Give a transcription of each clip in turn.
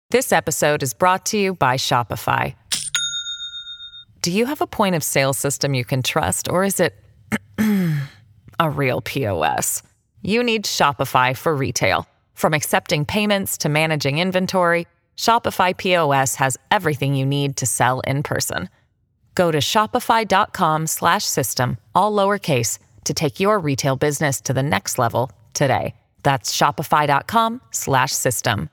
This episode is brought to you by Shopify. Do you have a point of sale system you can trust, or is it a real POS? You need Shopify for retail. From accepting payments to managing inventory, Shopify POS has everything you need to sell in person. Go to shopify.com/system, all lowercase, to take your retail business to the next level today. That's shopify.com/system.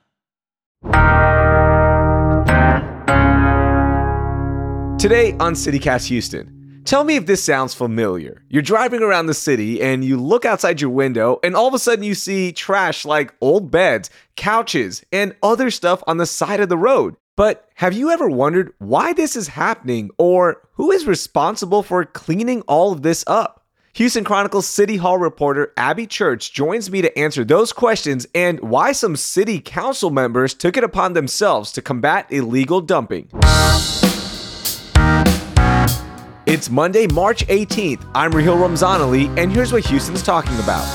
Today on CityCast Houston, tell me if this sounds familiar. You're driving around the city and you look outside your window and all of a sudden you see trash like old beds, couches, and other stuff on the side of the road. But have you ever wondered why this is happening or who is responsible for cleaning all of this up? Houston Chronicle's City Hall reporter Abby Church joins me to answer those questions and why some city council members took it upon themselves to combat illegal dumping. It's Monday, March 18th. I'm Rahil Ramzanali, and here's what Houston's talking about.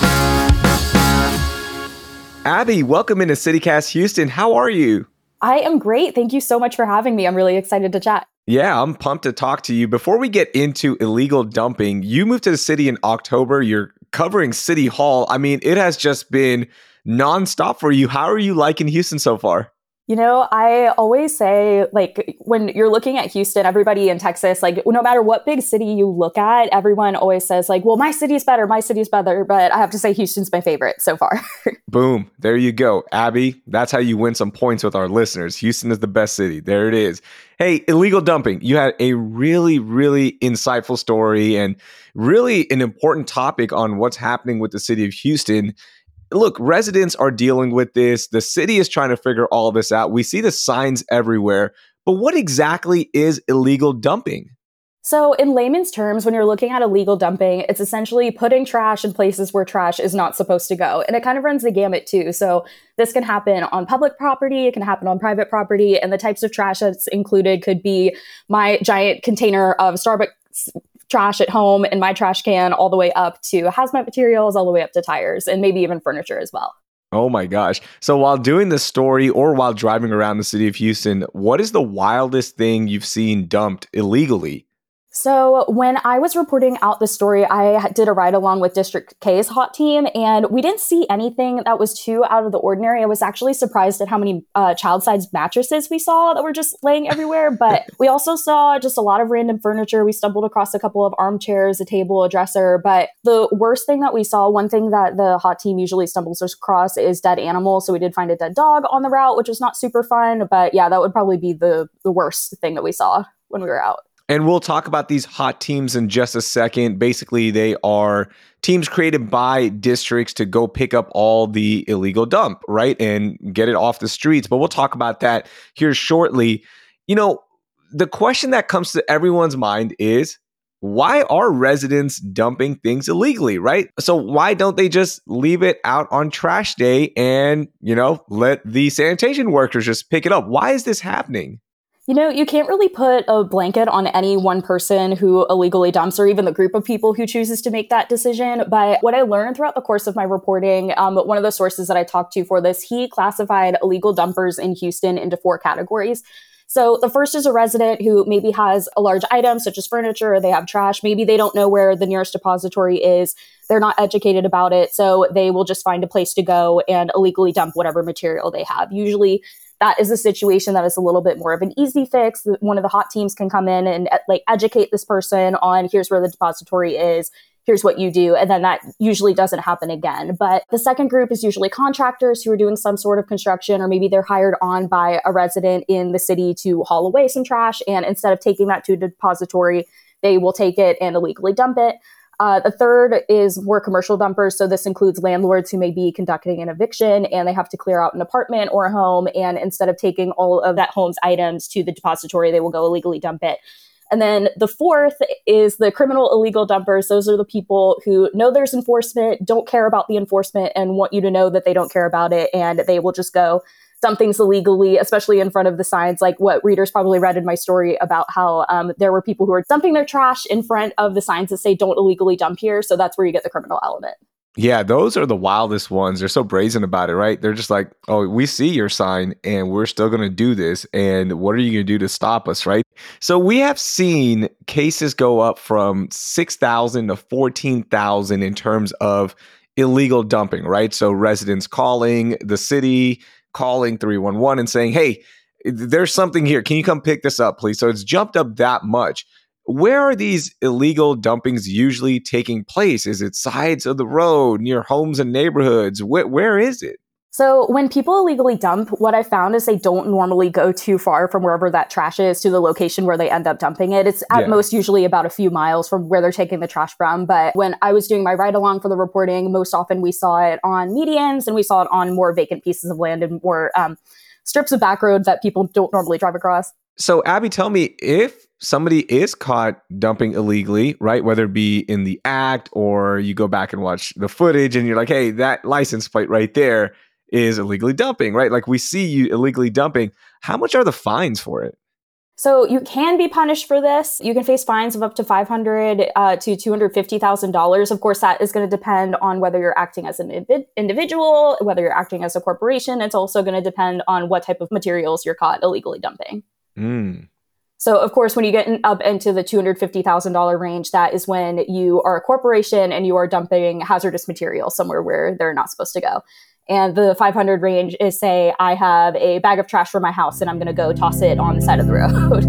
Abby, welcome into CityCast Houston. How are you? I am great. Thank you so much for having me. I'm really excited to chat. Yeah, I'm pumped to talk to you. Before we get into illegal dumping, you moved to the city in October. You're covering City Hall. I mean, it has just been nonstop for you. How are you liking Houston so far? You know, I always say, like, when you're looking at Houston, everybody in Texas, like, no matter what big city you look at, everyone always says, like, well, my city's better. But I have to say Houston's my favorite so far. Boom. There you go. Abby, that's how you win some points with our listeners. Houston is the best city. There it is. Hey, illegal dumping. You had a really, really insightful story and really an important topic on what's happening with the city of Houston. Look, residents are dealing with this. The city is trying to figure all this out. We see the signs everywhere. But what exactly is illegal dumping? So in layman's terms, when you're looking at illegal dumping, it's essentially putting trash in places where trash is not supposed to go. And it kind of runs the gamut too. So this can happen on public property. It can happen on private property. And the types of trash that's included could be my giant container of Starbucks trash at home in my trash can, all the way up to hazmat materials, all the way up to tires, and maybe even furniture as well. Oh my gosh. So while doing this story or while driving around the city of Houston, what is the wildest thing you've seen dumped illegally? So when I was reporting out the story, I did a ride along with District K's hot team, and we didn't see anything that was too out of the ordinary. I was actually surprised at how many child-sized mattresses we saw that were just laying everywhere. But we also saw just a lot of random furniture. We stumbled across a couple of armchairs, a table, a dresser. But the worst thing that we saw, one thing that the hot team usually stumbles across, is dead animals. So we did find a dead dog on the route, which was not super fun. But yeah, that would probably be the worst thing that we saw when we were out. And we'll talk about these hot teams in just a second. Basically, they are teams created by districts to go pick up all the illegal dump, right? And get it off the streets. But we'll talk about that here shortly. You know, the question that comes to everyone's mind is, why are residents dumping things illegally, right? So why don't they just leave it out on trash day and, let the sanitation workers just pick it up? Why is this happening? You know, you can't really put a blanket on any one person who illegally dumps, or even the group of people who chooses to make that decision. But what I learned throughout the course of my reporting, one of the sources that I talked to for this, he classified illegal dumpers in Houston into 4 categories. So the first is a resident who maybe has a large item, such as furniture, or they have trash. Maybe they don't know where the nearest depository is. They're not educated about it. So they will just find a place to go and illegally dump whatever material they have. Usually that is a situation that is a little bit more of an easy fix. One of the hot teams can come in and educate this person on, here's where the depository is, here's what you do. And then that usually doesn't happen again. But the second group is usually contractors who are doing some sort of construction, or maybe they're hired on by a resident in the city to haul away some trash. And instead of taking that to a depository, they will take it and illegally dump it. The third is more commercial dumpers. So this includes landlords who may be conducting an eviction and they have to clear out an apartment or a home. And instead of taking all of that home's items to the depository, they will go illegally dump it. And then the fourth is the criminal illegal dumpers. Those are the people who know there's enforcement, don't care about the enforcement, and want you to know that they don't care about it. And they will just go dump things illegally, especially in front of the signs, like what readers probably read in my story about how there were people who are dumping their trash in front of the signs that say don't illegally dump here. So that's where you get the criminal element. Yeah, those are the wildest ones. They're so brazen about it, right? They're just like, oh, we see your sign and we're still going to do this. And what are you going to do to stop us, right? So we have seen cases go up from 6,000 to 14,000 in terms of illegal dumping, right? So residents calling the city, calling 311 and saying, hey, there's something here. Can you come pick this up, please? So it's jumped up that much. Where are these illegal dumpings usually taking place? Is it sides of the road, near homes and neighborhoods? Where is it? So when people illegally dump, what I found is they don't normally go too far from wherever that trash is to the location where they end up dumping it. It's at most usually about a few miles from where they're taking the trash from. But when I was doing my ride along for the reporting, most often we saw it on medians and we saw it on more vacant pieces of land and more strips of back road that people don't normally drive across. So Abby, tell me, if somebody is caught dumping illegally, right? Whether it be in the act or you go back and watch the footage and you're like, hey, that license plate right there is illegally dumping, right? Like we see you illegally dumping. How much are the fines for it? So you can be punished for this. You can face fines of up to $500 to $250,000. Of course, that is going to depend on whether you're acting as an individual, whether you're acting as a corporation. It's also going to depend on what type of materials you're caught illegally dumping. So, of course, when you get up into the $250,000 range, that is when you are a corporation and you are dumping hazardous material somewhere where they're not supposed to go. And the 500 range is, say, I have a bag of trash for my house and I'm going to go toss it on the side of the road.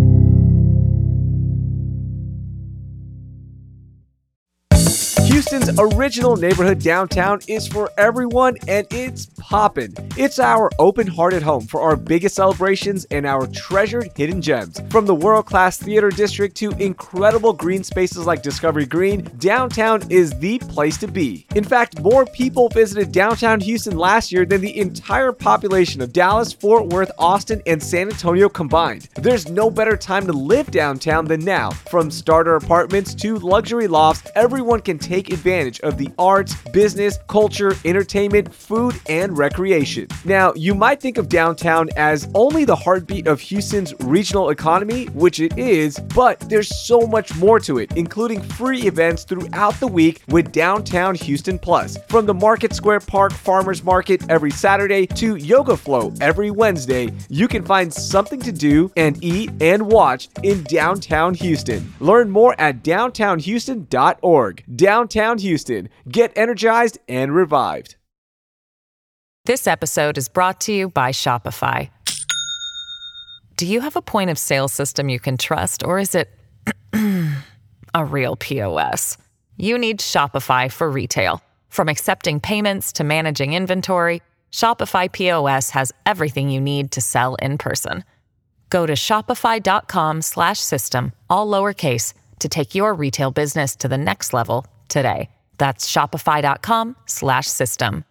Houston's original neighborhood downtown is for everyone, and it's poppin'. It's our open-hearted home for our biggest celebrations and our treasured hidden gems. From the world-class theater district to incredible green spaces like Discovery Green, downtown is the place to be. In fact, more people visited downtown Houston last year than the entire population of Dallas, Fort Worth, Austin, and San Antonio combined. There's no better time to live downtown than now. From starter apartments to luxury lofts, everyone can take advantage of the arts, business, culture, entertainment, food, and recreation. Now, you might think of downtown as only the heartbeat of Houston's regional economy, which it is, but there's so much more to it, including free events throughout the week with Downtown Houston Plus. From the Market Square Park Farmers Market every Saturday to Yoga Flow every Wednesday, you can find something to do and eat and watch in downtown Houston. Learn more at downtownhouston.org. Downtown Houston. Get energized and revived. This episode is brought to you by Shopify. Do you have a point of sale system you can trust, or is it a real POS? You need Shopify for retail. From accepting payments to managing inventory, Shopify POS has everything you need to sell in person. Go to shopify.com/system, all lowercase, to take your retail business to the next level today. That's shopify.com/system.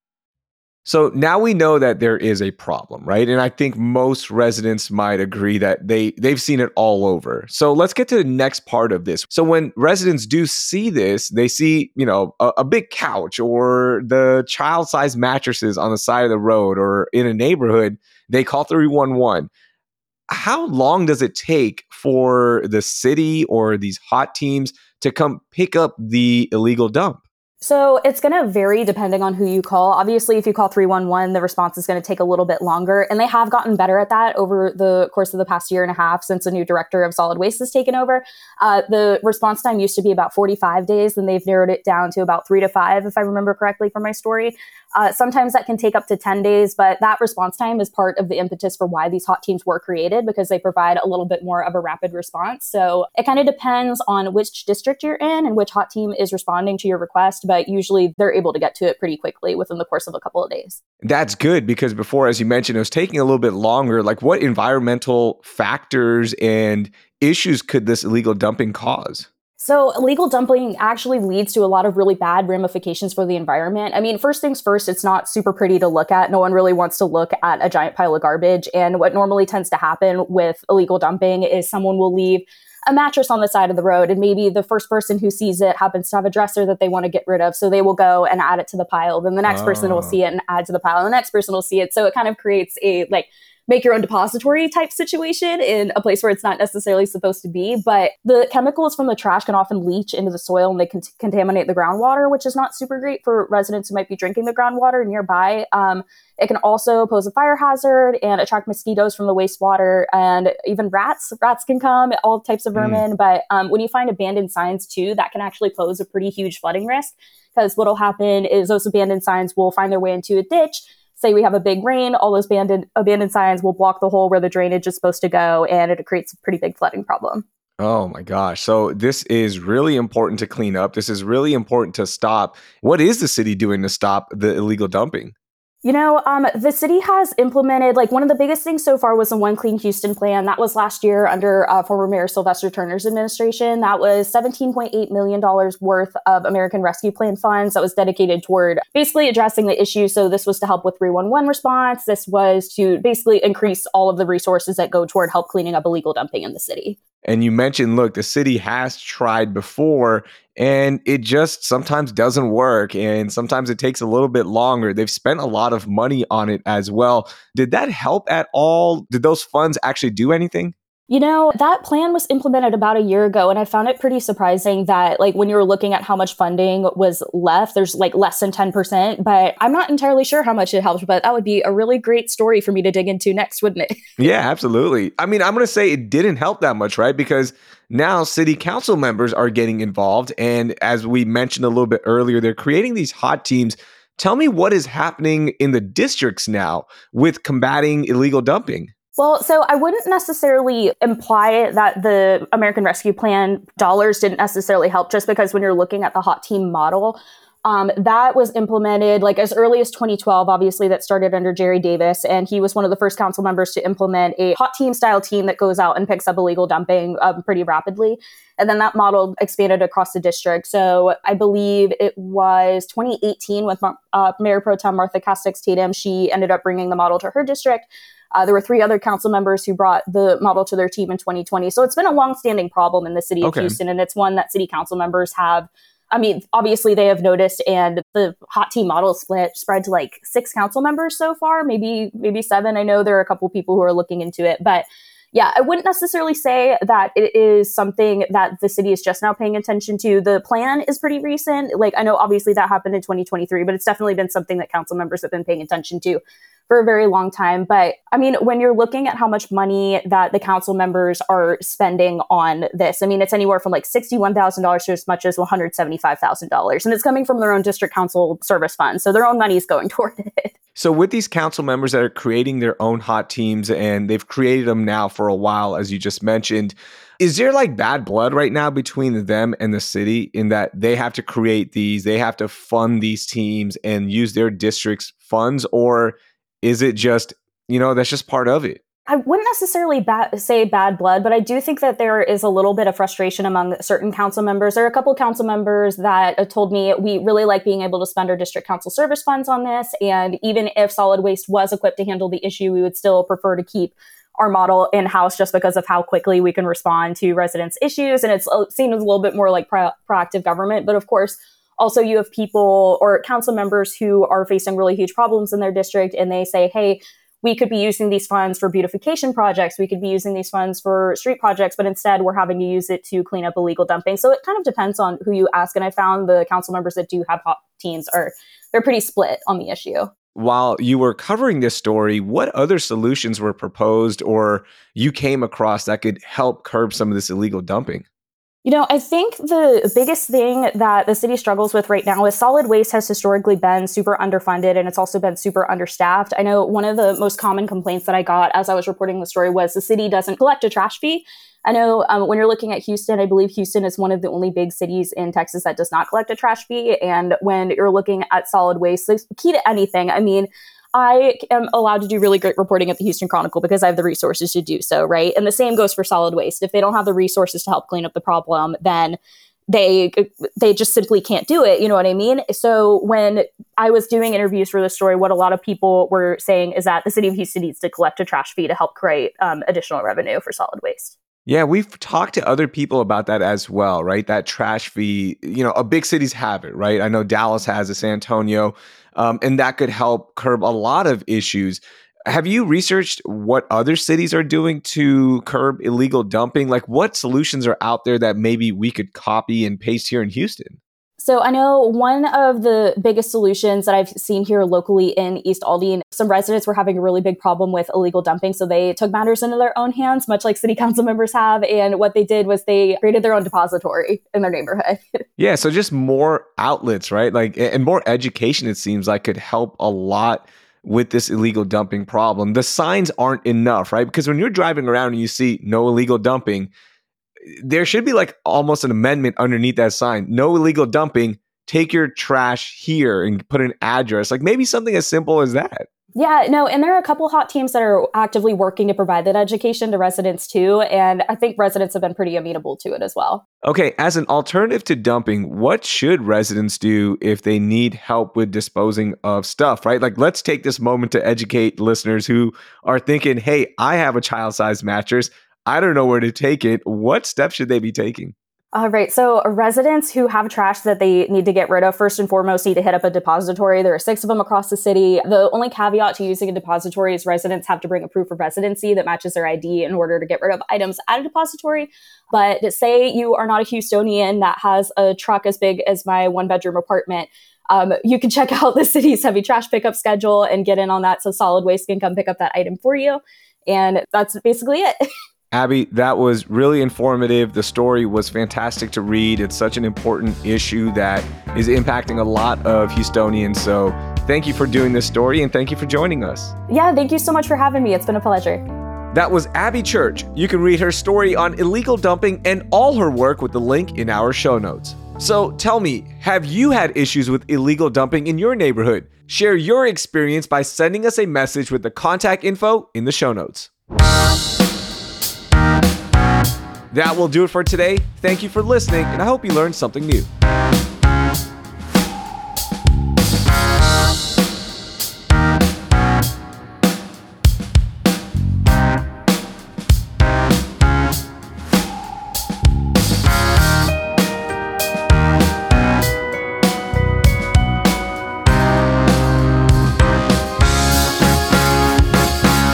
So now we know that there is a problem, right? And I think most residents might agree that they've seen it all over. So let's get to the next part of this. So when residents do see this, they see, a big couch or the child-sized mattresses on the side of the road or in a neighborhood, they call 311. How long does it take for the city or these hot teams to come pick up the illegal dump? So it's going to vary depending on who you call. Obviously, if you call 311, the response is going to take a little bit longer. And they have gotten better at that over the course of the past year and a half since a new director of solid waste has taken over. The response time used to be about 45 days, and they've narrowed it down to about 3 to 5, if I remember correctly from my story. Sometimes that can take up to 10 days, but that response time is part of the impetus for why these hot teams were created, because they provide a little bit more of a rapid response. So it kind of depends on which district you're in and which hot team is responding to your request, but usually they're able to get to it pretty quickly within the course of a couple of days. That's good, because before, as you mentioned, it was taking a little bit longer. Like, what environmental factors and issues could this illegal dumping cause? So illegal dumping actually leads to a lot of really bad ramifications for the environment. I mean, first things first, it's not super pretty to look at. No one really wants to look at a giant pile of garbage. And what normally tends to happen with illegal dumping is someone will leave a mattress on the side of the road, and maybe the first person who sees it happens to have a dresser that they want to get rid of. So they will go and add it to the pile. Then the next person will see it and add to the pile. And the next person will see it. So it kind of creates a make your own depository type situation in a place where it's not necessarily supposed to be. But the chemicals from the trash can often leach into the soil and they can contaminate the groundwater, which is not super great for residents who might be drinking the groundwater nearby. It can also pose a fire hazard and attract mosquitoes from the wastewater, and even rats. Rats can come, all types of vermin. But when you find abandoned signs too, that can actually pose a pretty huge flooding risk, because what'll happen is those abandoned signs will find their way into a ditch. Say we have a big rain, all those abandoned signs will block the hole where the drainage is supposed to go, and it creates a pretty big flooding problem. Oh my gosh. So this is really important to clean up. This is really important to stop. What is the city doing to stop the illegal dumping? The city has implemented, like, one of the biggest things so far was the One Clean Houston plan. That was last year under former Mayor Sylvester Turner's administration. That was $17.8 million worth of American Rescue Plan funds that was dedicated toward basically addressing the issue. So this was to help with 311 response. This was to basically increase all of the resources that go toward help cleaning up illegal dumping in the city. And you mentioned, look, the city has tried before and it just sometimes doesn't work. And sometimes it takes a little bit longer. They've spent a lot of money on it as well. Did that help at all? Did those funds actually do anything? That plan was implemented about a year ago, and I found it pretty surprising that, like, when you were looking at how much funding was left, there's like less than 10%, but I'm not entirely sure how much it helped, but that would be a really great story for me to dig into next, wouldn't it? Yeah, absolutely. I mean, I'm going to say it didn't help that much, right? Because now city council members are getting involved. And as we mentioned a little bit earlier, they're creating these hot teams. Tell me what is happening in the districts now with combating illegal dumping. Well, so I wouldn't necessarily imply that the American Rescue Plan dollars didn't necessarily help, just because when you're looking at the hot team model, that was implemented like as early as 2012. Obviously, that started under Jerry Davis, and he was one of the first council members to implement a hot team style team that goes out and picks up illegal dumping pretty rapidly. And then that model expanded across the district. So I believe it was 2018 with Mayor Pro Tem Martha Castex Tatum. She ended up bringing the model to her district. There were 3 other council members who brought the model to their team in 2020. So it's been a longstanding problem in the city of Houston, and it's one that city council members have. I mean, obviously they have noticed, and the hot team model spread to like 6 council members so far, maybe 7. I know there are a couple people who are looking into it, but yeah, I wouldn't necessarily say that it is something that the city is just now paying attention to. The plan is pretty recent. Like, I know obviously that happened in 2023, but it's definitely been something that council members have been paying attention to for a very long time. But I mean, when you're looking at how much money that the council members are spending on this, I mean, it's anywhere from like $61,000 to as much as $175,000. And it's coming from their own district council service funds. So their own money is going toward it. So with these council members that are creating their own hot teams, and they've created them now for a while, as you just mentioned, is there like bad blood right now between them and the city in that they have to create these, they have to fund these teams and use their district's funds? Or is it just, that's just part of it? I wouldn't necessarily say bad blood, but I do think that there is a little bit of frustration among certain council members. There are a couple of council members that told me we really like being able to spend our district council service funds on this. And even if solid waste was equipped to handle the issue, we would still prefer to keep our model in-house just because of how quickly we can respond to residents' issues. And it's seen as a little bit more like proactive government. But of course, also you have people or council members who are facing really huge problems in their district, and they say, hey, we could be using these funds for beautification projects. We could be using these funds for street projects, but instead we're having to use it to clean up illegal dumping. So it kind of depends on who you ask. And I found the council members that do have hot teams they're pretty split on the issue. While you were covering this story, what other solutions were proposed or you came across that could help curb some of this illegal dumping? I think the biggest thing that the city struggles with right now is solid waste has historically been super underfunded, and it's also been super understaffed. I know one of the most common complaints that I got as I was reporting the story was the city doesn't collect a trash fee. I know when you're looking at Houston, I believe Houston is one of the only big cities in Texas that does not collect a trash fee. And when you're looking at solid waste, the key to anything, I mean, I am allowed to do really great reporting at the Houston Chronicle because I have the resources to do so, right? And the same goes for solid waste. If they don't have the resources to help clean up the problem, then they just simply can't do it. You know what I mean? So when I was doing interviews for this story, what a lot of people were saying is that the city of Houston needs to collect a trash fee to help create additional revenue for solid waste. Yeah, we've talked to other people about that as well, right? That trash fee, big cities have it, right? I know Dallas has it, San Antonio, and that could help curb a lot of issues. Have you researched what other cities are doing to curb illegal dumping? Like, what solutions are out there that maybe we could copy and paste here in Houston? So I know one of the biggest solutions that I've seen here locally in East Aldine, some residents were having a really big problem with illegal dumping. So they took matters into their own hands, much like city council members have. And what they did was they created their own depository in their neighborhood. Yeah, so just more outlets, right? Like, and more education, it seems like, could help a lot with this illegal dumping problem. The signs aren't enough, right? Because when you're driving around and you see no illegal dumping, there should be like almost an amendment underneath that sign. No illegal dumping. Take your trash here and put an address. Like maybe something as simple as that. Yeah, no, and there are a couple hot teams that are actively working to provide that education to residents too. And I think residents have been pretty amenable to it as well. Okay, as an alternative to dumping, what should residents do if they need help with disposing of stuff, right? Like, let's take this moment to educate listeners who are thinking, hey, I have a child-sized mattress. I don't know where to take it. What steps should they be taking? All right. So residents who have trash that they need to get rid of, first and foremost, need to hit up a depository. There are 6 of them across the city. The only caveat to using a depository is residents have to bring a proof of residency that matches their ID in order to get rid of items at a depository. But say you are not a Houstonian that has a truck as big as my 1-bedroom apartment, you can check out the city's heavy trash pickup schedule and get in on that so solid waste can come pick up that item for you. And that's basically it. Abby, that was really informative. The story was fantastic to read. It's such an important issue that is impacting a lot of Houstonians. So thank you for doing this story and thank you for joining us. Yeah, thank you so much for having me. It's been a pleasure. That was Abby Church. You can read her story on illegal dumping and all her work with the link in our show notes. So tell me, have you had issues with illegal dumping in your neighborhood? Share your experience by sending us a message with the contact info in the show notes. That will do it for today. Thank you for listening, and I hope you learned something new.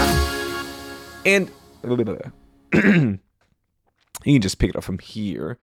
And you can just pick it up from here.